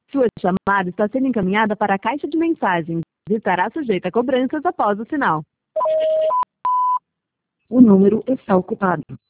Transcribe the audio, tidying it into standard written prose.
Sua chamada está sendo encaminhada para a caixa de mensagens e estará sujeita a cobranças após o sinal. O número está ocupado.